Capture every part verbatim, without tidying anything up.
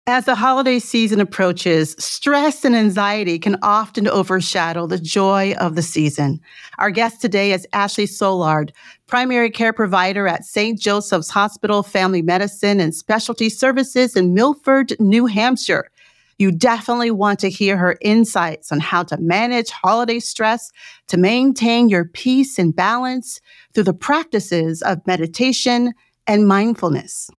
As the holiday season approaches, stress and anxiety can often overshadow the joy of the season. Our guest today is Ashley Soulard, primary care provider at Saint Joseph's Hospital Family Medicine and Specialty Services in Milford, New Hampshire. You definitely want to hear her insights on how to manage holiday stress to maintain your peace and balance through the practices of meditation and mindfulness.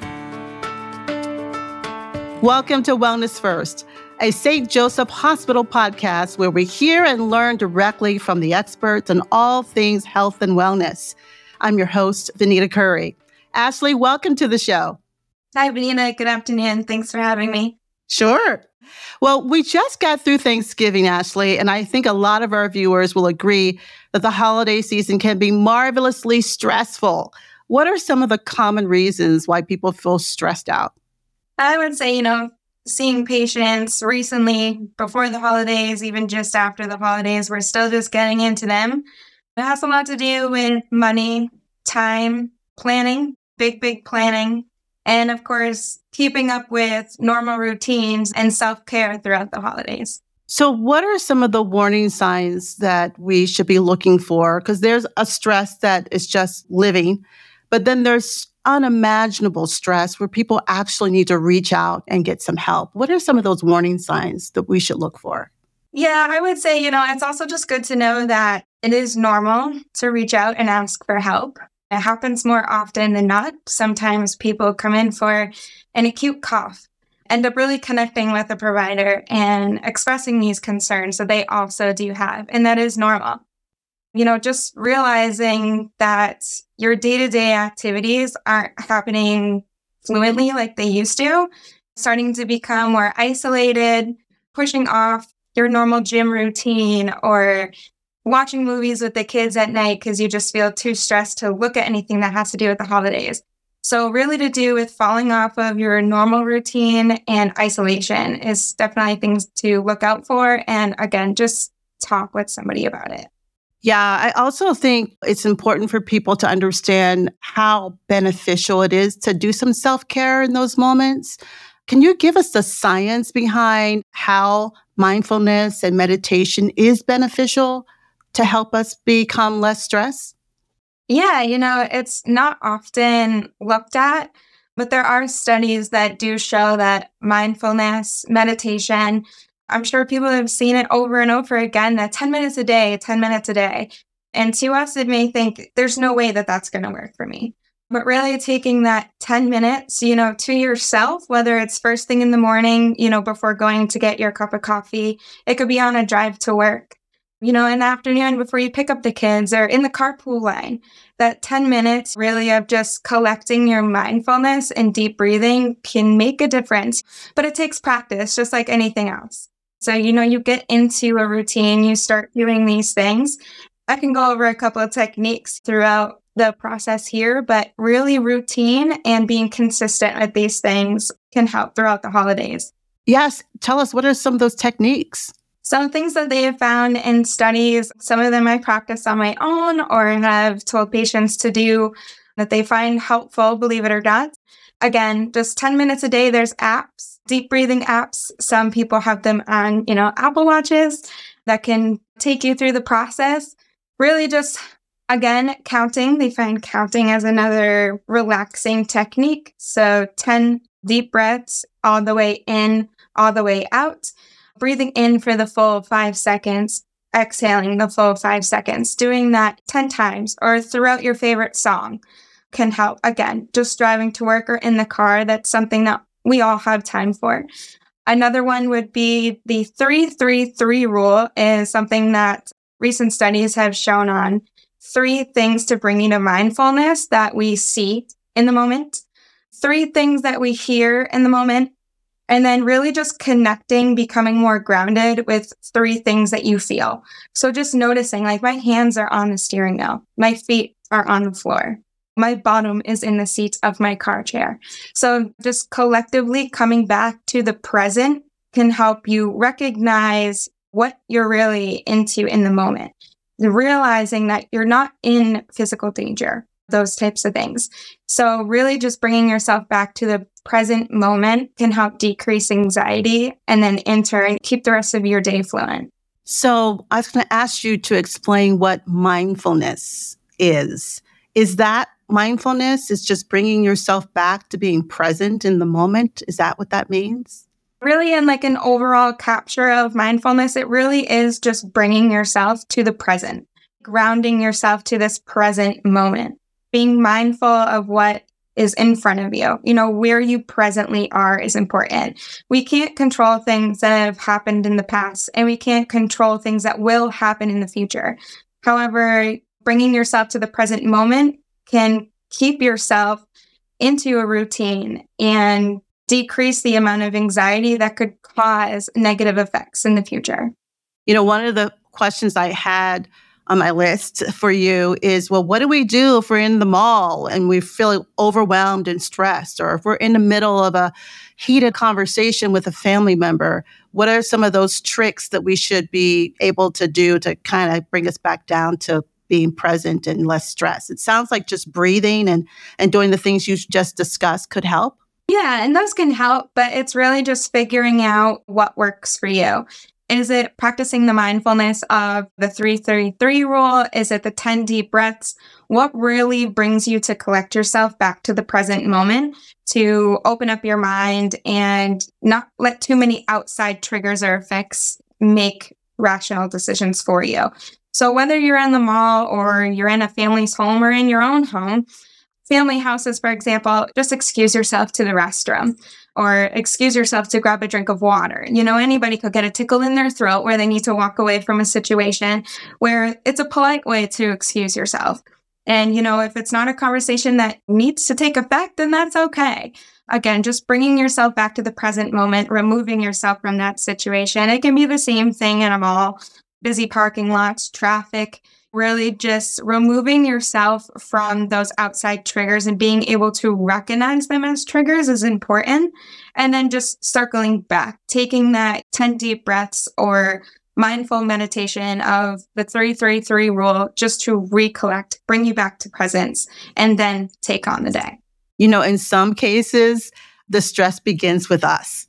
Welcome to Wellness First, a Saint Joseph Hospital podcast where we hear and learn directly from the experts on all things health and wellness. I'm your host, Vanita Curry. Ashley, welcome to the show. Hi, Vanita. Good afternoon. Thanks for having me. Sure. Well, we just got through Thanksgiving, Ashley, and I think a lot of our viewers will agree that the holiday season can be marvelously stressful. What are some of the common reasons why people feel stressed out? I would say, you know, seeing patients recently, before the holidays, even just after the holidays, we're still just getting into them. It has a lot to do with money, time, planning, big, big planning, and of course, keeping up with normal routines and self-care throughout the holidays. So what are some of the warning signs that we should be looking for? Because there's a stress that is just living, but then there's unimaginable stress where people actually need to reach out and get some help. What are some of those warning signs that we should look for? Yeah, I would say, you know, it's also just good to know that it is normal to reach out and ask for help. It happens more often than not. Sometimes people come in for an acute cough, end up really connecting with a provider and expressing these concerns that they also do have, and that is normal. You know, just realizing that your day-to-day activities aren't happening fluently like they used to, starting to become more isolated, pushing off your normal gym routine or watching movies with the kids at night because you just feel too stressed to look at anything that has to do with the holidays. So really to do with falling off of your normal routine and isolation is definitely things to look out for. And again, just talk with somebody about it. Yeah, I also think it's important for people to understand how beneficial it is to do some self-care in those moments. Can you give us the science behind how mindfulness and meditation is beneficial to help us become less stressed? Yeah, you know, it's not often looked at, but there are studies that do show that mindfulness, meditation, I'm sure people have seen it over and over again, that ten minutes a day, ten minutes a day. And to us, it may think there's no way that that's going to work for me. But really taking that ten minutes, you know, to yourself, whether it's first thing in the morning, you know, before going to get your cup of coffee, it could be on a drive to work, you know, in the afternoon before you pick up the kids or in the carpool line. That ten minutes really of just collecting your mindfulness and deep breathing can make a difference. But it takes practice, just like anything else. So, you know, you get into a routine, you start doing these things. I can go over a couple of techniques throughout the process here, but really routine and being consistent with these things can help throughout the holidays. Yes. Tell us, what are some of those techniques? Some things that they have found in studies, some of them I practice on my own or have told patients to do that they find helpful, believe it or not. Again, just ten minutes a day, there's apps, deep breathing apps. Some people have them on, you know, Apple Watches that can take you through the process. Really just, again, counting. They find counting as another relaxing technique. So ten deep breaths all the way in, all the way out. Breathing in for the full five seconds, exhaling the full five seconds. Doing that ten times or throughout your favorite song can help. Again, just driving to work or in the car, that's something that we all have time for. Another one would be the three three three rule is something that recent studies have shown on three things to bring you to mindfulness that we see in the moment, three things that we hear in the moment, and then really just connecting, becoming more grounded with three things that you feel. So just noticing, like my hands are on the steering wheel, my feet are on the floor. My bottom is in the seat of my car chair. So just collectively coming back to the present can help you recognize what you're really into in the moment. Realizing that you're not in physical danger. those types of things. So really just bringing yourself back to the present moment can help decrease anxiety and then in turn keep the rest of your day flowing. So I was going to ask you to explain what mindfulness is. Is that mindfulness is just bringing yourself back to being present in the moment? Is that what that means? Really, in like an overall capture of mindfulness, it really is just bringing yourself to the present, grounding yourself to this present moment, being mindful of what is in front of you. You know, where you presently are is important. We can't control things that have happened in the past, and we can't control things that will happen in the future. However, bringing yourself to the present moment can keep yourself into a routine and decrease the amount of anxiety that could cause negative effects in the future. You know, one of the questions I had on my list for you is, well, what do we do if we're in the mall and we feel overwhelmed and stressed, or if we're in the middle of a heated conversation with a family member? What are some of those tricks that we should be able to do to kind of bring us back down to being present and less stress? It sounds like just breathing and, and doing the things you just discussed could help. Yeah, and those can help, but it's really just figuring out what works for you. Is it practicing the mindfulness of the three three three rule? Is it the ten deep breaths? What really brings you to collect yourself back to the present moment, to open up your mind and not let too many outside triggers or effects make rational decisions for you? So whether you're in the mall or you're in a family's home or in your own home, family houses, for example, just excuse yourself to the restroom or excuse yourself to grab a drink of water. You know, anybody could get a tickle in their throat where they need to walk away from a situation where it's a polite way to excuse yourself. And, you know, if it's not a conversation that needs to take effect, then that's okay. Again, just bringing yourself back to the present moment, removing yourself from that situation. It can be the same thing in a mall, busy parking lots, traffic. Really just removing yourself from those outside triggers and being able to recognize them as triggers is important. And then just circling back, taking that ten deep breaths or mindful meditation of the three three three rule just to recollect, bring you back to presence, and then take on the day. You know, in some cases, the stress begins with us.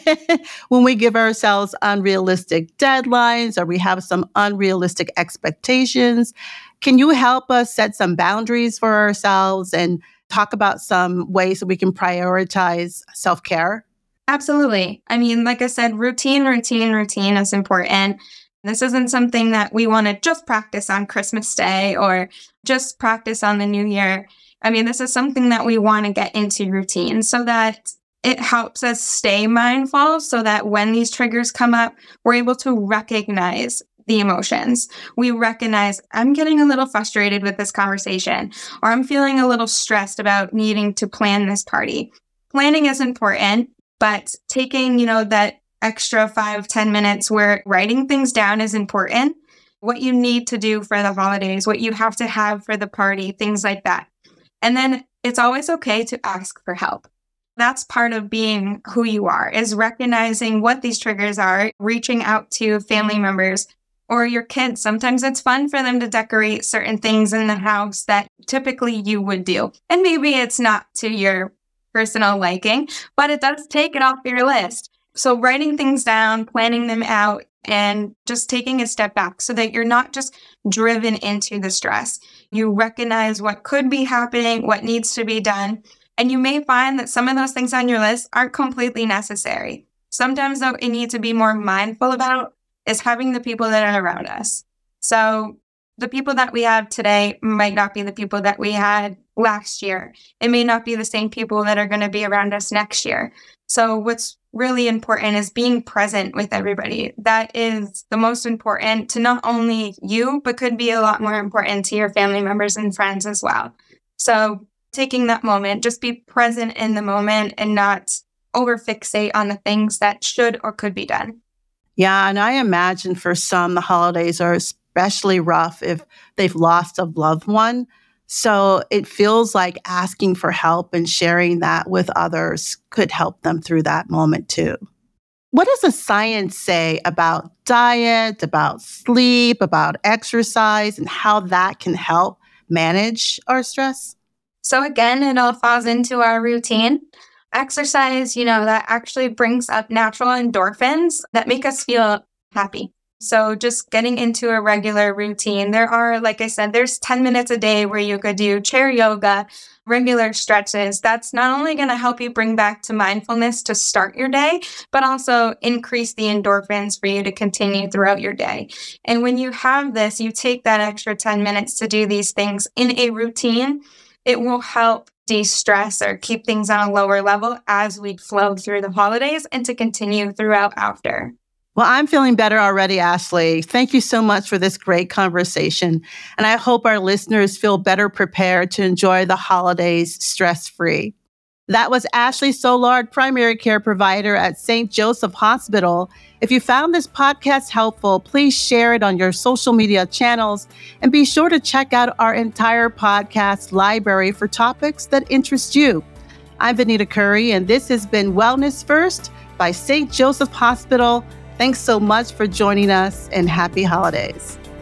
When we give ourselves unrealistic deadlines or we have some unrealistic expectations, can you help us set some boundaries for ourselves and talk about some ways that we can prioritize self-care? Absolutely. I mean, like I said, routine, routine, routine is important. This isn't something that we want to just practice on Christmas Day or just practice on the New Year. I mean, this is something that we want to get into routine so that it helps us stay mindful so that when these triggers come up, we're able to recognize the emotions. We recognize, I'm getting a little frustrated with this conversation, or I'm feeling a little stressed about needing to plan this party. Planning is important, but taking, you know, that extra five, ten minutes where writing things down is important. What you need to do for the holidays, what you have to have for the party, things like that. And then it's always okay to ask for help. That's part of being who you are, is recognizing what these triggers are, reaching out to family members or your kids. Sometimes it's fun for them to decorate certain things in the house that typically you would do. And maybe it's not to your personal liking, but it does take it off your list. So writing things down, planning them out, and just taking a step back so that you're not just driven into the stress. You recognize what could be happening, what needs to be done. And you may find that some of those things on your list aren't completely necessary. Sometimes, though, you need to be more mindful about is having the people that are around us. So the people that we have today might not be the people that we had last year. It may not be the same people that are going to be around us next year. So what's really important is being present with everybody. That is the most important to not only you, but could be a lot more important to your family members and friends as well. So taking that moment, just be present in the moment and not overfixate on the things that should or could be done. Yeah, and I imagine for some, the holidays are especially rough if they've lost a loved one. So it feels like asking for help and sharing that with others could help them through that moment too. What does the science say about diet, about sleep, about exercise, and how that can help manage our stress? So again, it all falls into our routine. Exercise, you know, that actually brings up natural endorphins that make us feel happy. So just getting into a regular routine. There are, like I said, there's ten minutes a day where you could do chair yoga, regular stretches. That's not only going to help you bring back to mindfulness to start your day, but also increase the endorphins for you to continue throughout your day. And when you have this, you take that extra ten minutes to do these things in a routine, it will help de-stress or keep things on a lower level as we flow through the holidays and to continue throughout after. Well, I'm feeling better already, Ashley. Thank you so much for this great conversation. And I hope our listeners feel better prepared to enjoy the holidays stress-free. That was Ashley Soulard, primary care provider at Saint Joseph Hospital. If you found this podcast helpful, please share it on your social media channels and be sure to check out our entire podcast library for topics that interest you. I'm Vanita Curry, and this has been Wellness First by Saint Joseph Hospital. Thanks so much for joining us, and happy holidays.